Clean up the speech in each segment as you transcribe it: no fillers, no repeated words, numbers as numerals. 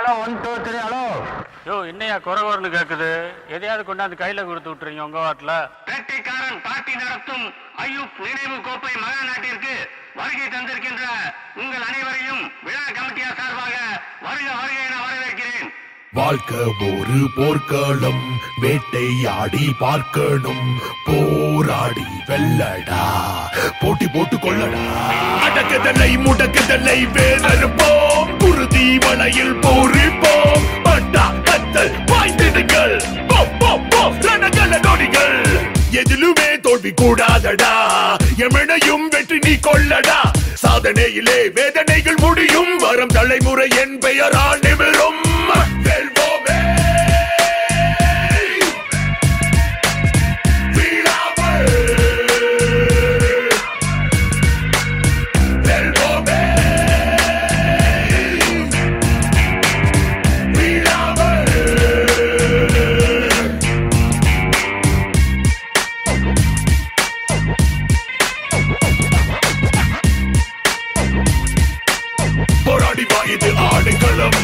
Hello 1 2 3 hello. யோ என்னையா குறவர்னு கேக்குது? எதையாவது கொண்டாந்து கையில கொடுத்து விட்டுறீங்க உங்க வாட்டில. வேட்டைக்காரன் பார்ட்டி நடத்தும் ஐயூப் நினைவு கோப்பை மகாநாட்டிற்கு வருகை தந்திருக்கின்ற உங்கள் அனைவரையும் விழா கமிட்டியார் சார்பாக வருக வருக என வரவேற்கிறேன். வாழ்க்கை ஒரு போர்க்களம், வேட்டையாடி பார்க்கணும், போராடி வெல்லடா, போட்டி போட்டு கொள்ளடா. அடக்குதலை முடக்குதலை வேறறுப்போம், குருதி வளையில் போரிப்போம், பட்டா கத்தல் பாய்ந்திடுங்கள், ரணகல நொடிகள். எதிலுமே தோல்வி கூடாதடா, எமனையும் வெற்றி நீ கொள்ளடா. சாதனையிலே வேதனைகள் முடியும், வரும் தலைமுறை என் பெயரால் நிமிரும். வெல்வோமே வீழாமல், வெல்வோமே வீழாமல். போராடி வா, இது ஆடுகளம்.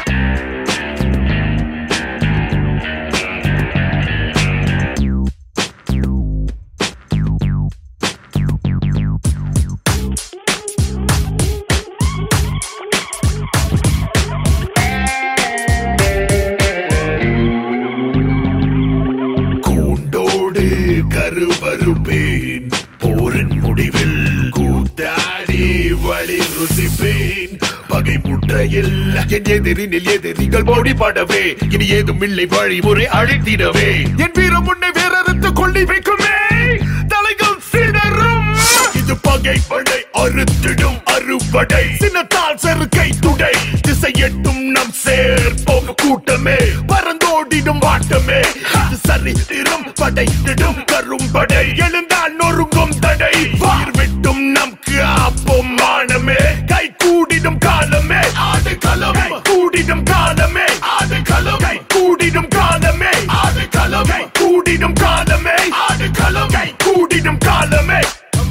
கூண்டோடு கருவறுப்பேன், போரின் முடிவில் கூத்தாடி வழி ருசிப்பேன். பகை முற்றையில் என் எதிரினில் எதிரிகள் போடி படவே, இனி ஏதும் இல்லை வழிமுறை அழைத்திடவே. என் வீரம் முன்னே வேறறுத்து கொள்ளி வைக்குமே, தலைகள் சிதறும். இது பகை படை அறுத்திடும் அறுபடை, சின்னத்தால் செருக்கை துடை, திசை எட்டும் நம் சேர்ப்போம் கூட்டமே, பறந்தோடிடும் வாட்டமே. இது சரித்திரம் படைத்திடும் கரும்படை, எழுந்தால் நொறுங்கும் தடை, வார் விட்டும் நம் காப்போம் மானமே. கை கூடிடும் காலமே ஆடு களம், கை கூடிடும் காலமே ஆடு களம், கை கூடிடும் காலமே ஆடு களம், கை கூடிடும் காலமே ஆடு களம், கை கூடிடும் காலமே.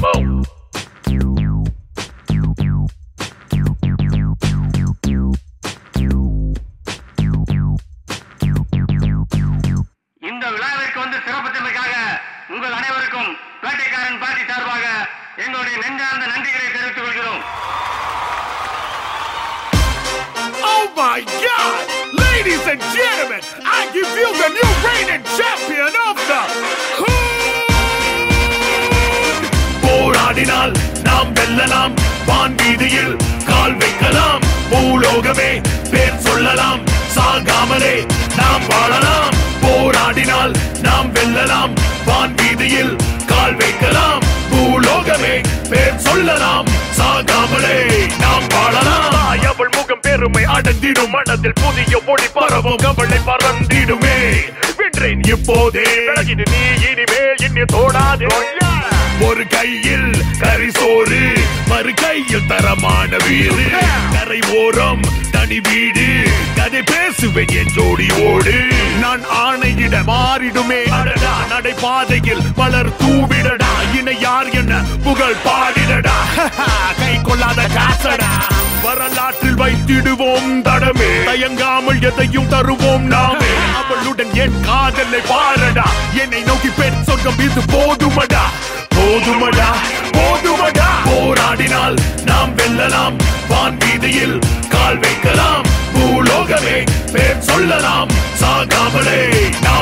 இந்த விழாவிற்கு வந்து சிறப்பித்தமைக்காக உங்கள் அனைவருக்கும் வேட்டைக்காரன் பார்ட்டி சார்பாக எங்களுடைய நெஞ்சார்ந்த நன்றிகளை தெரிவித்துக் கொள்கிறோம். Oh my God! Ladies and gentlemen, I give you the new reigning champion of the Hood! போராடினால் நாம் வெல்லலாம், வான் வீதியில் கால் வைக்கலாம், பூலோகமே பேர் சொல்லலாம், சாகாமலே நாம் வாழலாம். போராடினால் நாம் வெல்லலாம், வான் வீதியில் கால் வைக்கலாம், பூலோகமே பேர் சொல்லலாம், சாகாமலே நாம் வாழலாம். அவள் முகம் பெருமை அடர்ந்திடும், மனதில் புதிய ஒளி பரவும், கவலை பறந்திடுமே. வென்றேன் இப்போதே, விலகிடு நீ இனிமேல் என்னை தோடாதே. ஒரு கையில் கரிசோறு, மறு கையில் தரமான வீடு, கரை ஓரம் தனி வீடு, கதை பேசுவேன் என் ஜோடியோடு. நான் ஆணையிட மாறிடுமே அடடா, நடைபாதையில் மலர் தூவிடடா, இணை யார் என்ன புகழ் பாடிடடா. கை கொள்ளாத காசடா, வரலாற்றில் வைத்திடுவோம் தடமே, தயங்காமல் எதையும் தருவோம் நாமே. அவளுடன் என் காதலை பாரடா, என்னை நோக்கி பெண் சொர்க்கம் இது போதுமடா, போதுமடா போதுமடா. போராடினால் நாம் வெல்லலாம், வான் வீதியில் கால் வைக்கலாம், பூலோகமே பேர் சொல்லலாம், சாகாமலே நாம்